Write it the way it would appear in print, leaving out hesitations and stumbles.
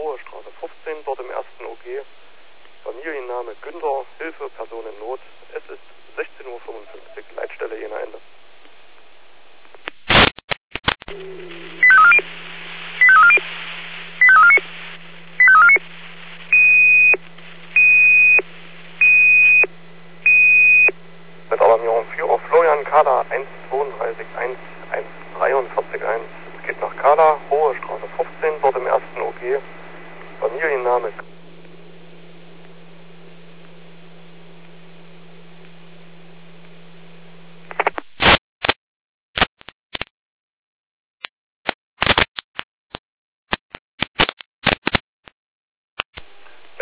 Hohe Straße 15, dort im ersten OG. Familienname Günther, Hilfe, Person in Not. Es ist 16:55 Uhr, Leitstelle Jena Ende.